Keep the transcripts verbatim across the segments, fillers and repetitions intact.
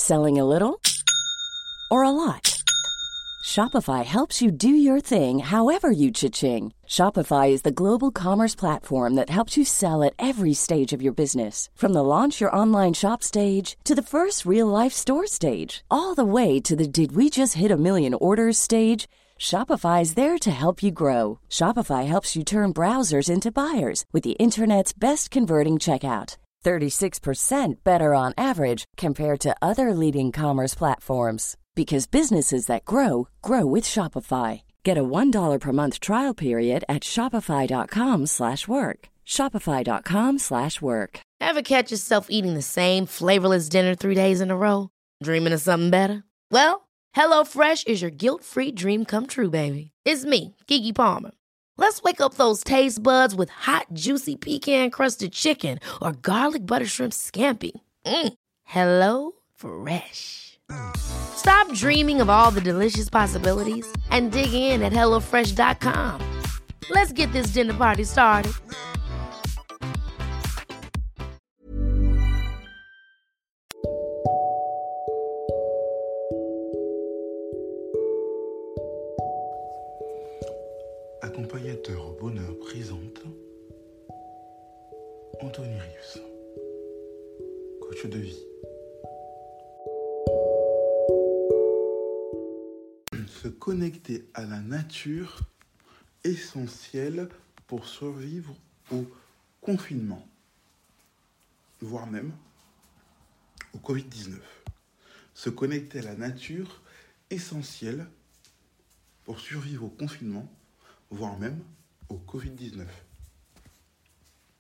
Selling a little or a lot? Shopify helps you do your thing however you cha-ching. Shopify is the global commerce platform that helps you sell at every stage of your business. From the launch your online shop stage to the first real-life store stage, all the way to the did we just hit a million orders stage. Shopify is there to help you grow. Shopify helps you turn browsers into buyers with the internet's best converting checkout. thirty-six percent better on average compared to other leading commerce platforms. Because businesses that grow, grow with Shopify. Get a one dollar per month trial period at shopify.com slash work. Shopify.com slash work. Ever catch yourself eating the same flavorless dinner three days in a row? Dreaming of something better? Well, HelloFresh is your guilt-free dream come true, baby. It's me, Keke Palmer. Let's wake up those taste buds with hot, juicy pecan-crusted chicken or garlic butter shrimp scampi. Mm. Hello Fresh. Stop dreaming of all the delicious possibilities and dig in at hello fresh dot com. Let's get this dinner party started. Accompagnateur bonheur présente Anthony Rives, coach de vie. Se connecter à la nature, essentiel pour survivre au confinement, voire même au covid dix-neuf. Se connecter à la nature, essentiel pour survivre au confinement, voire même au covid dix-neuf. Pourquoi ?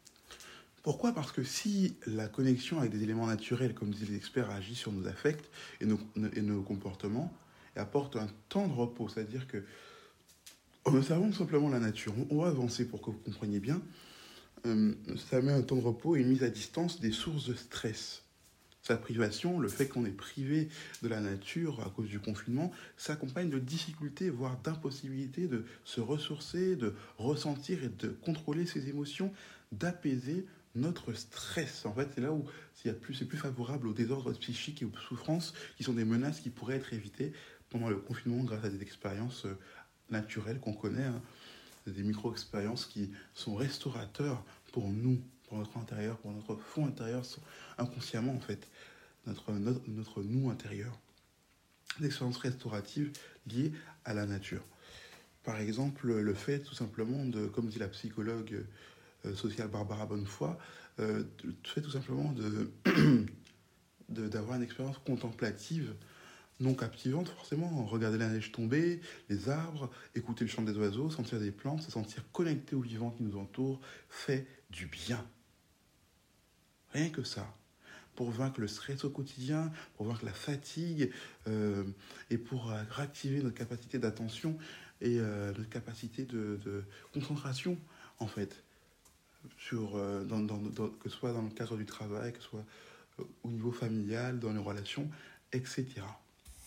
Parce que si la connexion avec des éléments naturels, comme disent les experts, agit sur nos affects et nos, et nos comportements, et apporte un temps de repos, c'est-à-dire que en observant simplement la nature, on va avancer pour que vous compreniez bien, euh, ça met un temps de repos et une mise à distance des sources de stress. Sa privation, le fait qu'on est privé de la nature à cause du confinement, s'accompagne de difficultés, voire d'impossibilité de se ressourcer, de ressentir et de contrôler ses émotions, d'apaiser notre stress. En fait, c'est là où c'est plus, c'est plus favorable aux désordres psychiques et aux souffrances qui sont des menaces qui pourraient être évitées pendant le confinement grâce à des expériences naturelles qu'on connaît, hein, des micro-expériences qui sont restaurateurs pour nous, pour notre intérieur, pour notre fond intérieur, inconsciemment en fait, notre, notre, notre nous intérieur. Des expériences restauratives liées à la nature. Par exemple, le fait tout simplement de, comme dit la psychologue euh, sociale Barbara Bonnefoy, euh, le fait tout simplement de, de, d'avoir une expérience contemplative non captivante forcément, regarder la neige tomber, les arbres, écouter le chant des oiseaux, sentir des plantes, se sentir connecté au vivant qui nous entoure, fait du bien. Rien que ça. Pour vaincre le stress au quotidien, pour vaincre la fatigue, euh, et pour euh, réactiver notre capacité d'attention et euh, notre capacité de, de concentration, en fait, sur, euh, dans, dans, dans, que ce soit dans le cadre du travail, que ce soit euh, au niveau familial, dans les relations, et cetera.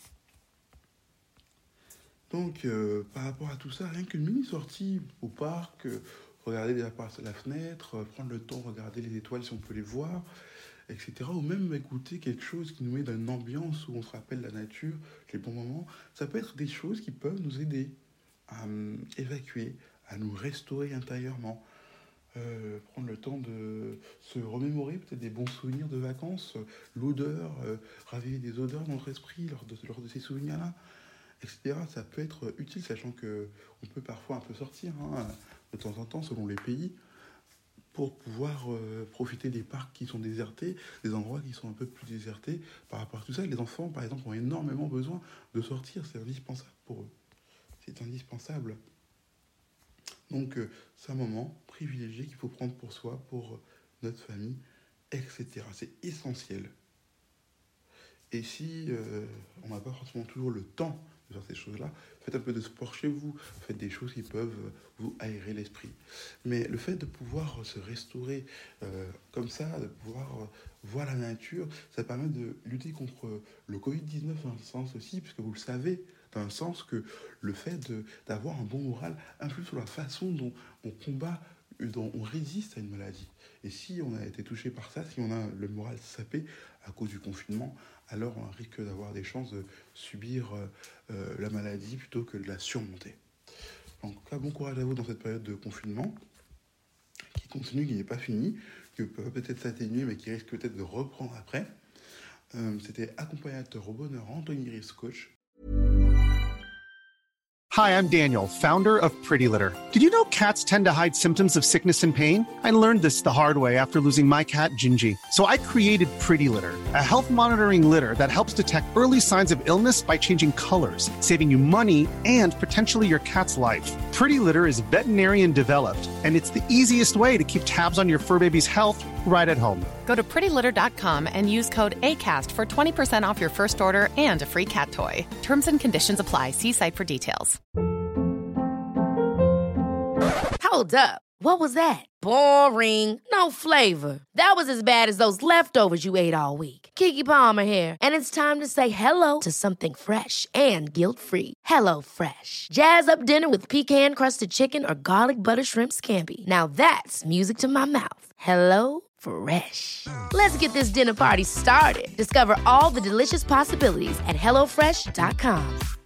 Donc, euh, par rapport à tout ça, rien qu'une mini-sortie au parc, euh, regarder déjà par la fenêtre, euh, prendre le temps, regarder les étoiles si on peut les voir, et cetera. Ou même écouter quelque chose qui nous met dans une ambiance où on se rappelle la nature, les bons moments. Ça peut être des choses qui peuvent nous aider à euh, évacuer, à nous restaurer intérieurement. Euh, prendre le temps de se remémorer peut-être des bons souvenirs de vacances, euh, l'odeur, euh, raviver des odeurs dans notre esprit lors de, lors de ces souvenirs-là, et cetera. Ça peut être utile, sachant qu'on peut parfois un peu sortir, hein, de temps en temps, selon les pays, pour pouvoir euh, profiter des parcs qui sont désertés, des endroits qui sont un peu plus désertés par rapport à tout ça. Les enfants, par exemple, ont énormément besoin de sortir, c'est indispensable pour eux. C'est indispensable. Donc, euh, c'est un moment privilégié qu'il faut prendre pour soi, pour euh, notre famille, et cetera. C'est essentiel. Et si euh, on n'a pas forcément toujours le temps de faire ces choses-là, faites un peu de sport chez vous, faites des choses qui peuvent vous aérer l'esprit. Mais le fait de pouvoir se restaurer euh, comme ça, de pouvoir euh, voir la nature, ça permet de lutter contre le covid dix-neuf dans un sens aussi, puisque vous le savez, dans un sens que le fait de, d'avoir un bon moral influe sur la façon dont on combat on, on résiste à une maladie. Et si on a été touché par ça, si on a le moral sapé à cause du confinement, alors on risque d'avoir des chances de subir euh, euh, la maladie plutôt que de la surmonter. En tout cas, bon courage à vous dans cette période de confinement, qui continue, qui n'est pas finie, qui peut peut-être s'atténuer, mais qui risque peut-être de reprendre après. Euh, c'était accompagnateur au bonheur Anthony Rice, coach. Hi, I'm Daniel, founder of Pretty Litter. Did you know cats tend to hide symptoms of sickness and pain? I learned this the hard way after losing my cat, Gingy. So I created Pretty Litter, a health monitoring litter that helps detect early signs of illness by changing colors, saving you money and potentially your cat's life. Pretty Litter is veterinarian developed, and it's the easiest way to keep tabs on your fur baby's health right at home. Go to pretty litter dot com and use code ACAST for twenty percent off your first order and a free cat toy. Terms and conditions apply. See site for details. Hold up. What was that? Boring. No flavor. That was as bad as those leftovers you ate all week. Keke Palmer here, and it's time to say hello to something fresh and guilt-free. Hello Fresh. Jazz up dinner with pecan-crusted chicken or garlic butter shrimp scampi. Now that's music to my mouth. Hello Fresh. Let's get this dinner party started. Discover all the delicious possibilities at hello fresh dot com.